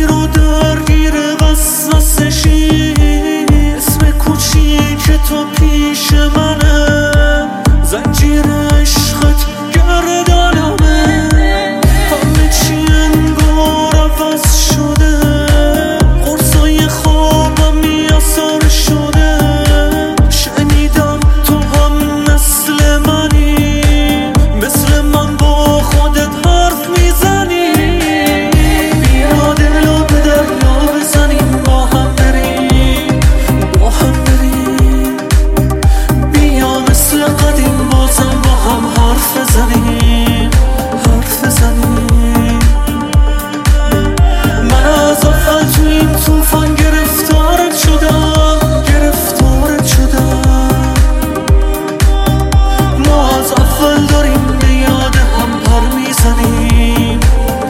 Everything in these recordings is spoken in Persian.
اسیر و درگیر وسوسشی، اسم کوچیک تو پیش منه، زنجیر عشقت گردنمه، همه چی انگار عوض شده، قرصای خوابم میاسر شده، شنیدم تو هم مثل منی، مثل من با خودت حرف میزنی، بیا دلو به دریا بزنیم، با هم بریم بیا مثل قدیم بازم با هم حرف بزنیم من از اول تو این طوفان گرفتارت شدم ما از اول داریم به یاد هم پر میزنیم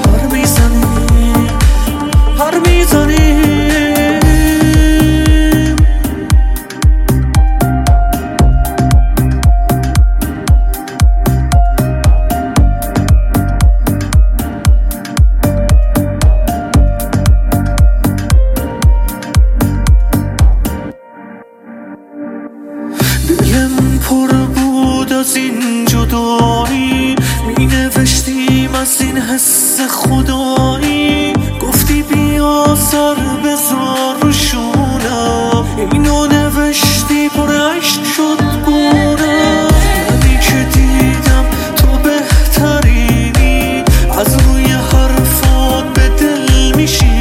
دلم پر بود از این جدایی، می نوشتیم از این حس خدایی، گفتی بیا سر بذار رو شونم، اینو نوشتی پر عشق شد گونم، منی که دیدم تو بهترینی، از روی حرفات به دل میشی